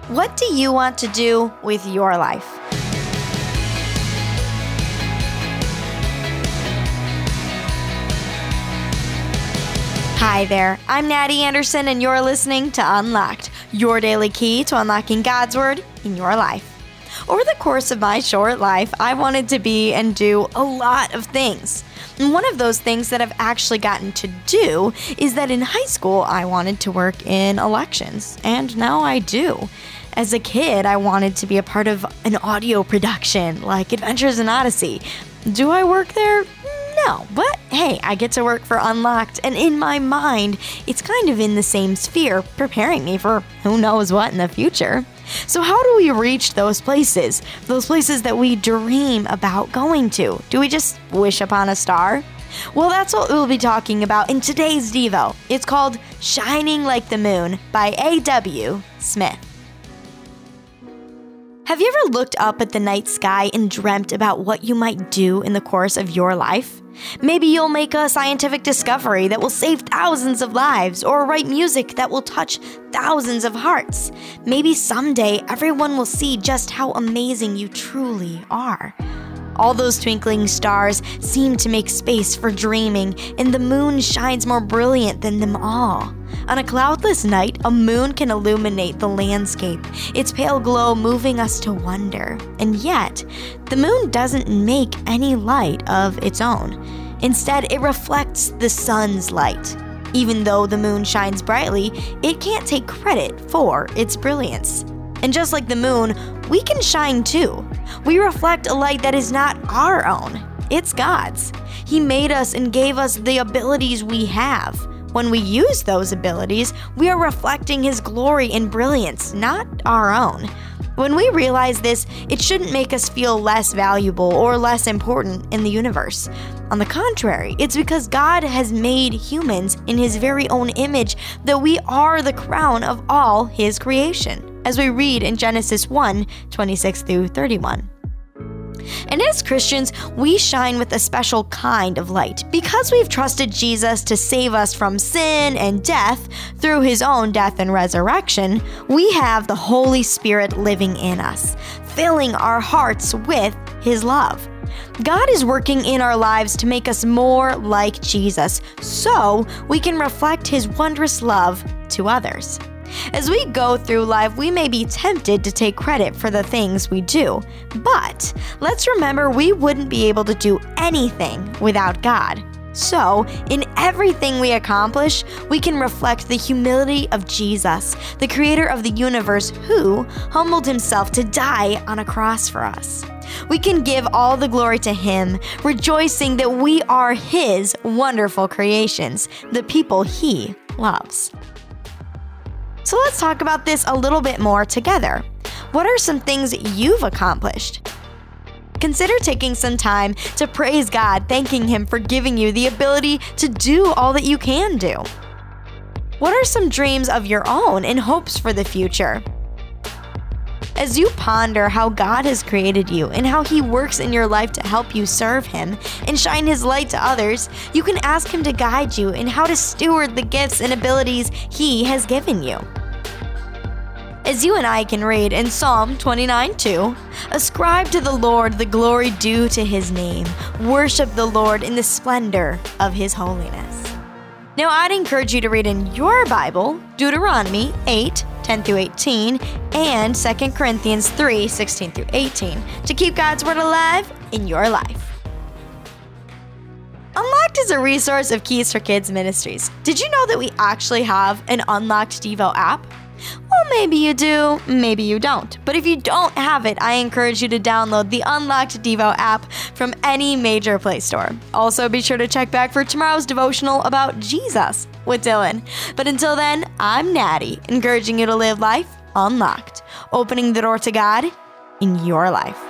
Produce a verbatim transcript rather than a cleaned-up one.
What do you want to do with your life? Hi there, I'm Natty Anderson, and you're listening to Unlocked, your daily key to unlocking God's Word in your life. Over the course of my short life, I wanted to be and do a lot of things. And one of those things that I've actually gotten to do is that in high school, I wanted to work in elections, and now I do. As a kid, I wanted to be a part of an audio production like Adventures in Odyssey. Do I work there? No, but hey, I get to work for Unlocked, and in my mind, it's kind of in the same sphere, preparing me for who knows what in the future. So how do we reach those places? Those places that we dream about going to? Do we just wish upon a star? Well, that's what we'll be talking about in today's Devo. It's called Shining Like the Moon by A W Smith. Have you ever looked up at the night sky and dreamt about what you might do in the course of your life? Maybe you'll make a scientific discovery that will save thousands of lives, or write music that will touch thousands of hearts. Maybe someday everyone will see just how amazing you truly are. All those twinkling stars seem to make space for dreaming, and the moon shines more brilliant than them all. On a cloudless night, a moon can illuminate the landscape, its pale glow moving us to wonder. And yet, the moon doesn't make any light of its own. Instead, it reflects the sun's light. Even though the moon shines brightly, it can't take credit for its brilliance. And just like the moon, we can shine too. We reflect a light that is not our own. It's God's. He made us and gave us the abilities we have. When we use those abilities, we are reflecting His glory and brilliance, not our own. When we realize this, it shouldn't make us feel less valuable or less important in the universe. On the contrary, it's because God has made humans in His very own image that we are the crown of all His creation, as we read in Genesis one, twenty-six through thirty-one. And as Christians, we shine with a special kind of light. Because we've trusted Jesus to save us from sin and death through His own death and resurrection, we have the Holy Spirit living in us, filling our hearts with His love. God is working in our lives to make us more like Jesus, so we can reflect His wondrous love to others. As we go through life, we may be tempted to take credit for the things we do, but let's remember we wouldn't be able to do anything without God. So, in everything we accomplish, we can reflect the humility of Jesus, the creator of the universe, who humbled Himself to die on a cross for us. We can give all the glory to Him, rejoicing that we are His wonderful creations, the people He loves. So let's talk about this a little bit more together. What are some things you've accomplished? Consider taking some time to praise God, thanking Him for giving you the ability to do all that you can do. What are some dreams of your own and hopes for the future? As you ponder how God has created you and how He works in your life to help you serve Him and shine His light to others, you can ask Him to guide you in how to steward the gifts and abilities He has given you. As you and I can read in Psalm twenty-nine two, ascribe to the Lord the glory due to His name. Worship the Lord in the splendor of His holiness. Now, I'd encourage you to read in your Bible Deuteronomy eight, ten through eighteen, and Second Corinthians three, sixteen through eighteen to keep God's Word alive in your life. Unlocked is a resource of Keys for Kids Ministries. Did you know that we actually have an Unlocked Devo app? Well, maybe you do, maybe you don't. But if you don't have it, I encourage you to download the Unlocked Devo app from any major Play Store. Also, be sure to check back for tomorrow's devotional about Jesus with Dylan. But until then, I'm Natty, encouraging you to live life unlocked, opening the door to God in your life.